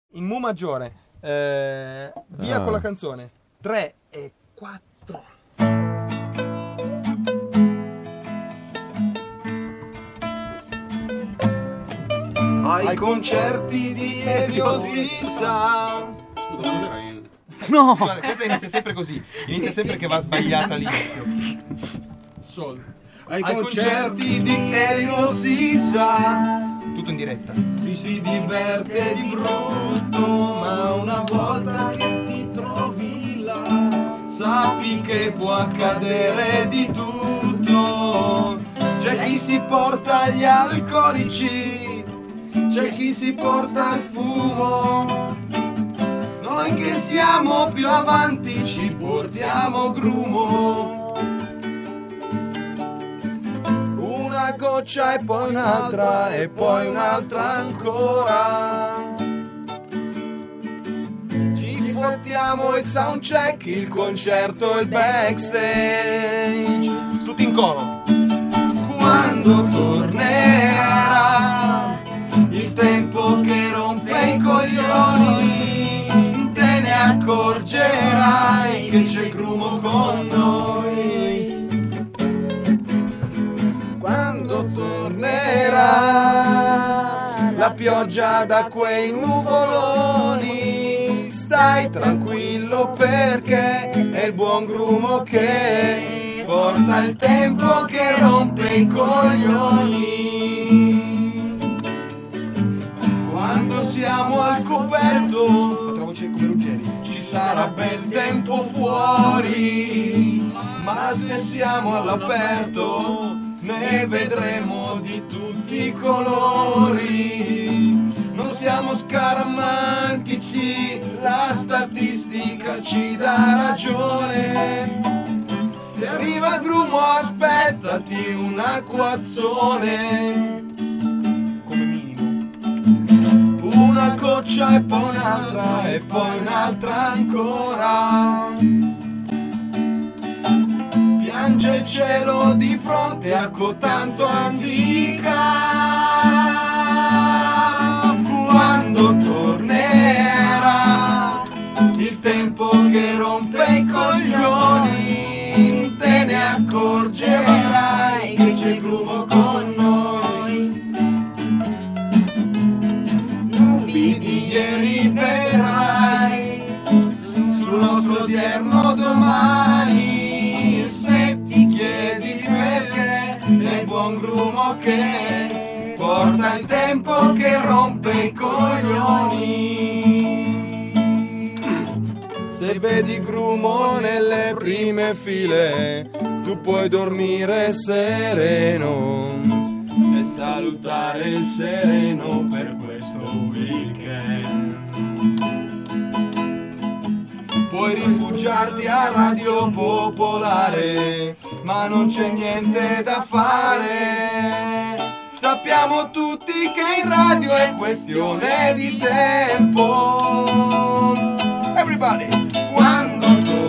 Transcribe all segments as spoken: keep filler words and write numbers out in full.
in mu maggiore. Eh, via Ah. con la canzone. tre e quattro. Ai concerti di Elio si sa. Scusa, non era in... No! Guarda, questa inizia sempre così. Inizia sempre che va sbagliata all'inizio. Sol. Ai concerti di Elio si sa. Tutto in diretta. Ci si diverte di brutto, ma una volta che ti trovi là, sappi che può accadere di tutto. C'è chi si porta gli alcolici, c'è chi si porta il fumo. Noi che siamo più avanti ci portiamo grumo. Una goccia e poi un'altra e poi un'altra ancora. Ci fottiamo il soundcheck, il concerto e il backstage. Tutti in coro. Quando tornerà il tempo che rompe i coglioni, te ne accorgerai che c'è grumo con noi. Quando tornerà la pioggia da quei nuvoloni, stai tranquillo perché è il buon grumo che porta il tempo che rompe i coglioni. Quando siamo al coperto, fate la voce come Ruggeri, ci sarà bel tempo fuori, ma se siamo all'aperto ne vedremo di tutti i colori. Non siamo scaramantici, la statistica ci dà ragione. Se arriva il grumo aspettati un acquazzone, come minimo. Una goccia e poi un'altra e poi un'altra ancora. Piange il cielo di fronte a cotanto handicap. Quando tornerà il tempo che rompe i coglioni, te ne accorgerai che c'è grumo con noi. Nubi di ieri vedrai sul nostro odierno domani. Se ti chiedi perché è il buon grumo che porta il tempo che rompe i coglioni. Se vedi grumo nelle prime file, tu puoi dormire sereno e salutare il sereno per questo weekend. Puoi rifugiarti a Radio Popolare, ma non c'è niente da fare. Sappiamo tutti che in radio è questione di tempo. Everybody! Quando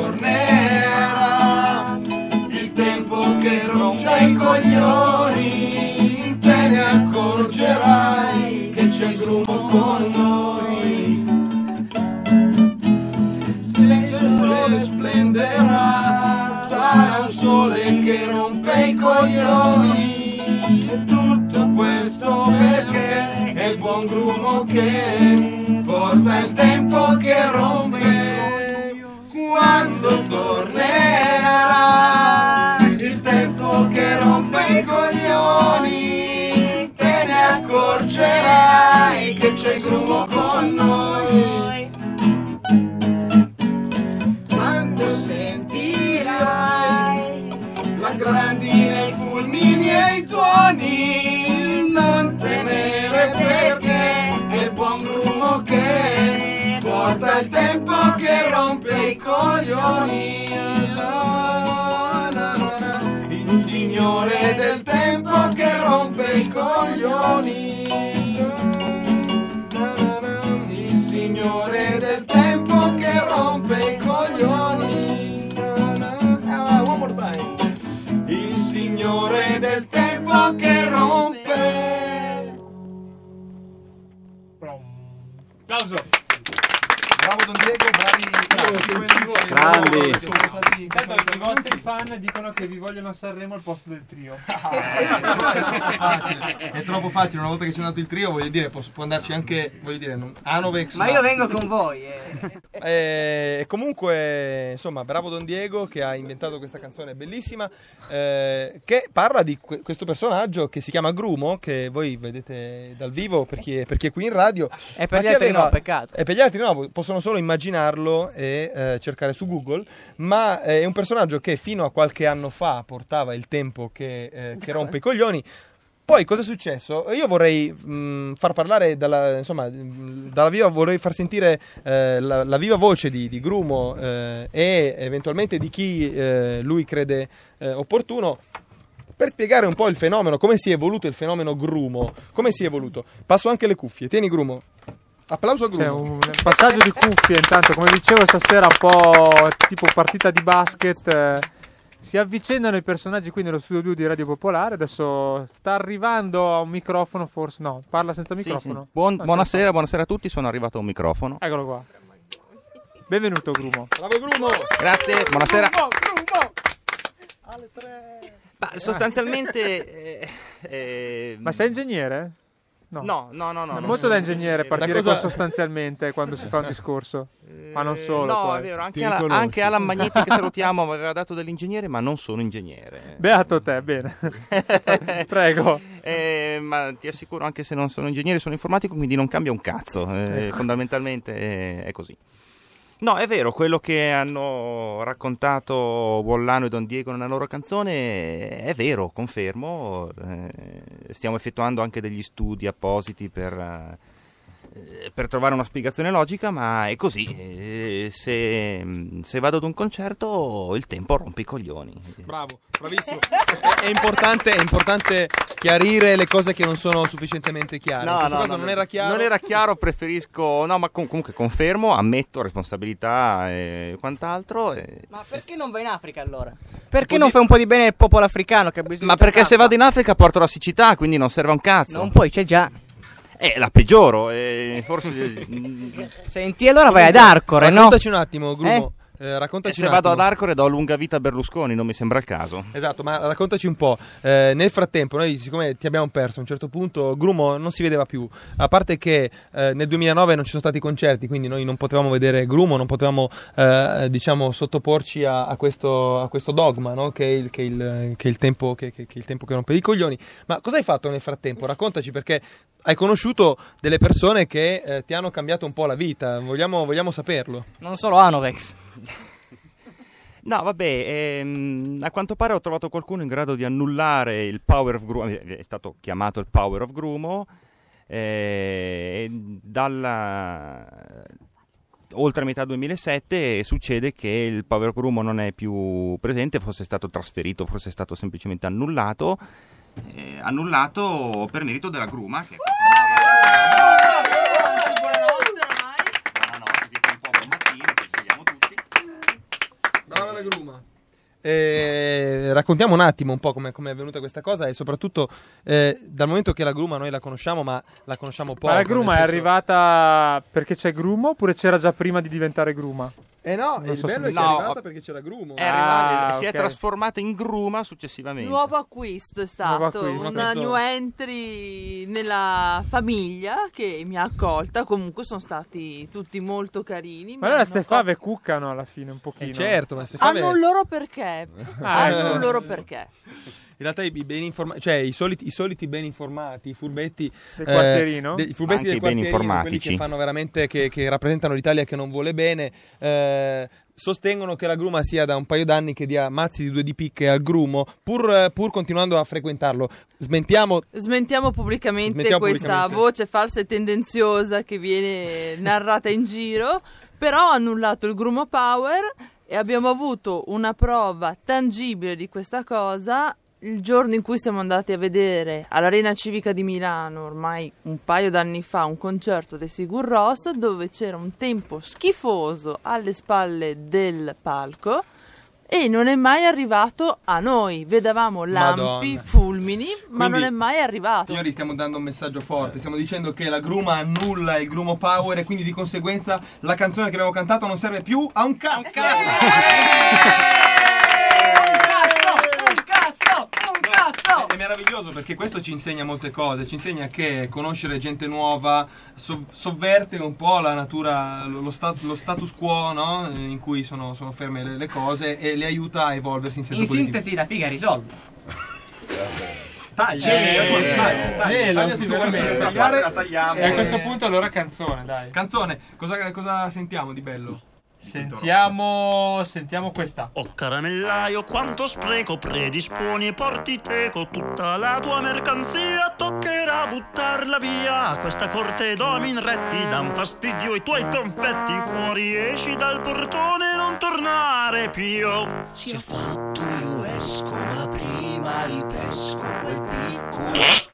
tornerà il tempo che rompe i coglioni, te ne accorgerai che c'è il grumo con noi. Se il sole splenderà, sarà un sole che rompe i coglioni. E tutto questo perché è il buon grumo che porta il tempo che rompe. Quando tornerà il tempo che rompe i coglioni, te ne accorgerai che c'è il grumo con noi. Quando sentirai la grandine, i fulmini e i tuoni, non temere perché è il buon grumo che porta il tempo che rompe i coglioni. Na, na, na, na. Il signore del tempo che rompe i coglioni. Na, na, na. Il signore del tempo che rompe i coglioni. Na, na. Ah, one more time. Il signore del tempo che rompe. Applauso. bravo Don Diego, bravi, bravi. Grandi. Intanto i vostri fan dicono che vi vogliono a Sanremo al posto del trio. Facile. È troppo facile, una volta che c'è andato il trio, voglio dire, può, può andarci anche, voglio dire, non, Anovex. Ma io vengo con voi. Eh. E comunque, insomma, bravo Don Diego che ha inventato questa canzone bellissima, eh, che parla di que- questo personaggio che si chiama Grumo, che voi vedete dal vivo per chi è, per chi è qui in radio. E per gli altri aveva, no, peccato. E per gli altri no, possono solo immaginarlo e eh, cercare su Google, ma eh, è un personaggio che fino a qualche anno fa portava il tempo che, eh, che rompe i coglioni. Poi cosa è successo? Io vorrei mh, far parlare dalla, insomma, dalla viva, vorrei far sentire eh, la, la viva voce di, di Grumo eh, e eventualmente di chi eh, lui crede eh, opportuno, per spiegare un po' il fenomeno, come si è evoluto il fenomeno Grumo, come si è evoluto. Passo anche le cuffie, tieni Grumo. Applauso a Grumo. C'è un passaggio di cuffie intanto, come dicevo stasera un po' tipo partita di basket. Eh, si avvicendano i personaggi qui nello studio due di Radio Popolare. Adesso sta arrivando a un microfono, forse no, parla senza microfono. Sì, sì. Buon, no, buonasera, senza... buonasera a tutti, sono arrivato a un microfono. Eccolo qua. Benvenuto Grumo. Bravo Grumo. Grazie, buonasera. Grumo, Grumo. Alle tre. Ma sostanzialmente eh, eh, Ma sei ingegnere? No, no, no, no. È no molto sono da ingegnere partire cosa... con sostanzialmente quando si fa un discorso. Eh, Ma non solo. No, poi. è vero, anche, Ala, anche Alan Magnetti, che salutiamo, mi aveva dato dell'ingegnere, ma non sono ingegnere. Beato te, bene. Prego. Eh, ma ti assicuro, anche se non sono ingegnere, sono informatico, quindi non cambia un cazzo. Eh, ecco. Fondamentalmente è, è così. No, è vero, quello che hanno raccontato Wollano e Don Diego nella loro canzone è vero, confermo. Eh, stiamo effettuando anche degli studi appositi per, eh, per trovare una spiegazione logica, ma è così. Eh, se, se vado ad un concerto il tempo rompe i coglioni. Bravo, bravissimo. è, è, importante, è importante chiarire le cose che non sono sufficientemente chiare. No, In questo no, caso no, non era chiaro. Non era chiaro, preferisco... No, ma com- comunque confermo, ammetto responsabilità e quant'altro. E... Ma perché non vai in Africa allora? Perché non di- fai un po' di bene al popolo africano che ha bisogno Ma di perché se tappa? vado in Africa porto la siccità, quindi non serve a un cazzo. Non puoi, c'è già. Eh, la peggioro, eh, forse... Senti, allora vai ad Arcore, no? Raccontaci un attimo, Grumo. Eh? Eh, raccontaci se un vado ad attimo. Arcore do lunga vita a Berlusconi, non mi sembra il caso. Esatto, ma raccontaci un po'. Eh, nel frattempo, noi siccome ti abbiamo perso a un certo punto, Grumo non si vedeva più. A parte che eh, nel duemilanove non ci sono stati concerti, quindi noi non potevamo vedere Grumo, non potevamo eh, diciamo sottoporci a, a, questo, a questo dogma, no? Che è il, che è il, che è il tempo che, che, che è il tempo che rompe i coglioni. Ma cosa hai fatto nel frattempo? Raccontaci, perché hai conosciuto delle persone che eh, ti hanno cambiato un po' la vita. Vogliamo, vogliamo saperlo. Non solo Anovex. No, vabbè, ehm, a quanto pare ho trovato qualcuno in grado di annullare il Power of Grumo, è stato chiamato il Power of Grumo, eh, dalla... oltre metà duemilasette succede che il Power of Grumo non è più presente, fosse stato trasferito, forse è stato semplicemente annullato, eh, annullato per merito della Gruma, che Brava la Gruma. Eh, raccontiamo un attimo un po' come è avvenuta questa cosa e soprattutto eh, dal momento che la Gruma noi la conosciamo, ma la conosciamo poco. Ma la Gruma nel è senso... arrivata perché c'è Grumo oppure c'era già prima di diventare Gruma? Eh no, Non il so bello se- è che No, è arrivata perché c'è la Grumo. è arrivata- Ah, si è ok. trasformata in Gruma successivamente. Nuovo acquisto è Nuovo stato, acquisto. una Questo- new entry nella famiglia che mi ha accolta, comunque sono stati tutti molto carini. Ma mi allora hanno ste fave cuccano alla fine un pochino. Eh, certo, ma accol- Stefano Hanno un loro perché, Ah, hanno ecco. un loro perché. in realtà i ben informati, cioè i soliti, i soliti ben informati, i furbetti Del eh, quartierino? de- i furbetti Anche del i ben quartierino, quelli informatici. che fanno veramente che, che rappresentano l'Italia che non vuole bene, eh, sostengono che la Gruma sia da un paio d'anni che dia mazzi di due di picche al Grumo, pur, pur continuando a frequentarlo. Smentiamo. Smentiamo pubblicamente Smentiamo questa pubblicamente. voce falsa e tendenziosa che viene narrata in giro, però ha annullato il Grumo Power e abbiamo avuto una prova tangibile di questa cosa il giorno in cui siamo andati a vedere all'Arena Civica di Milano, ormai un paio d'anni fa, un concerto dei Sigur Rós, dove c'era un tempo schifoso alle spalle del palco e non è mai arrivato a noi. Vedevamo lampi, Madonna. fulmini, ma Quindi, non è mai arrivato. Signori, stiamo dando un messaggio forte. Stiamo dicendo che la gruma annulla il grumo power e quindi di conseguenza la canzone che abbiamo cantato non serve più a un cazzo. Eh! È meraviglioso perché questo ci insegna molte cose, ci insegna che conoscere gente nuova sov- sovverte un po' la natura, lo, lo stat- lo status quo, no? In cui sono, sono ferme le, le cose e le aiuta a evolversi in senso In positivo. sintesi la figa risolve. Taglia, Eh, taglia, taglia, taglia, gelo, taglia sì, tutto quello che veramente. devi tagliare. La tagliamo. E a questo punto allora canzone, dai. Canzone, cosa, cosa sentiamo di bello? Sentiamo, sentiamo questa. Oh caramellaio, quanto spreco, predisponi e porti teco, tutta la tua mercanzia toccherà buttarla via. Questa corte d'uomini retti dan fastidio ai tuoi confetti, fuori esci dal portone, non tornare più. Sia fatto io esco, ma prima ripesco quel piccolo